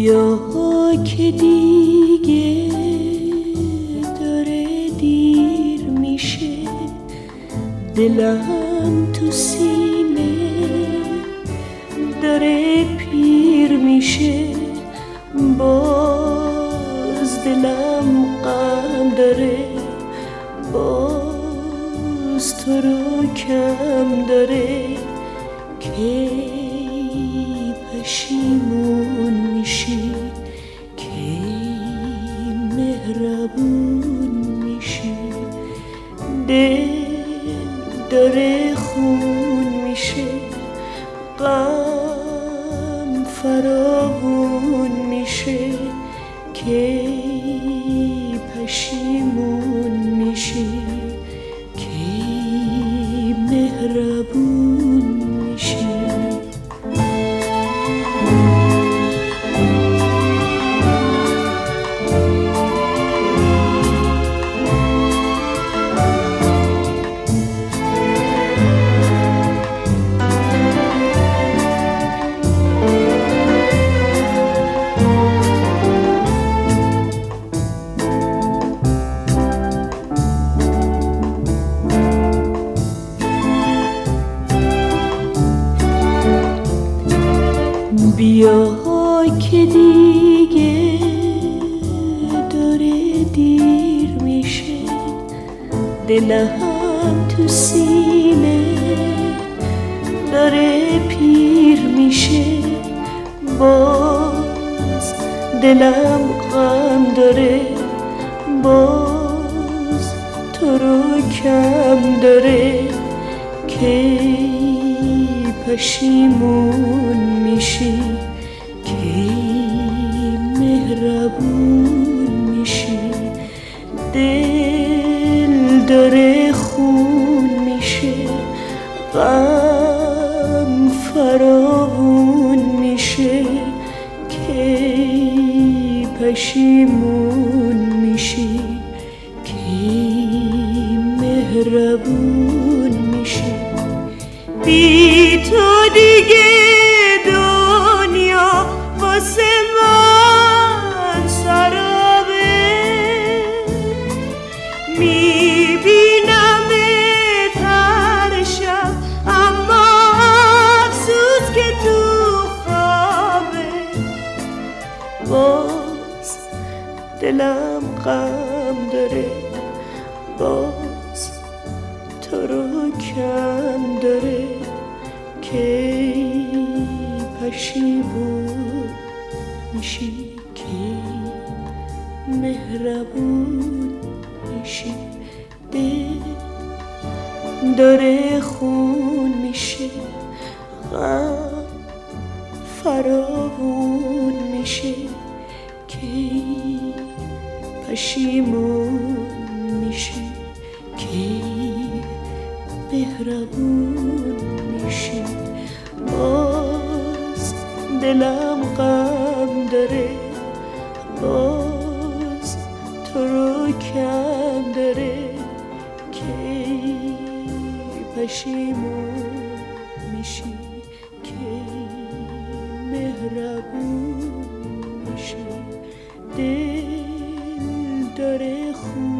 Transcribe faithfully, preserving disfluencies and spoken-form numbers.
بیا که دیگه داره دیر میشه، دلم تو سینه داره پیر میشه، باز دلم غم داره، باز تو رو کم داره. کی پشیمون میشی، کی مهربون میشی، دل داره خون میشه، غم فراوون میشه، کی پشیمون میشی، کی مهربون میشی. بیا که دیگه داره دیر میشه، دلم تو سینه داره پیر میشه، باز دلم غم داره، باز تو رو کم داره. کی پشیمون میشی، کی مهربون میشی، دل داره خون میشه، غم فراوون میشه، کی پشیمون میشی، کی مهربون میشی. بی تو دیگه دنیا واسه من سرابه، میبینمت هر شب اما افسوس که تو خوابه، باز دلم غم داره، باز تو رو کم داره. کی پشیمون میشی، کی مهربون میشی، دل داره خون میشه، غم فراوون میشه، کی پشیمون میشی، کی مهربون میشی، باز دلم غم داره، باز تو رو کم داره. کی پشیمون میشی، کی مهربون میشی، دل داره خون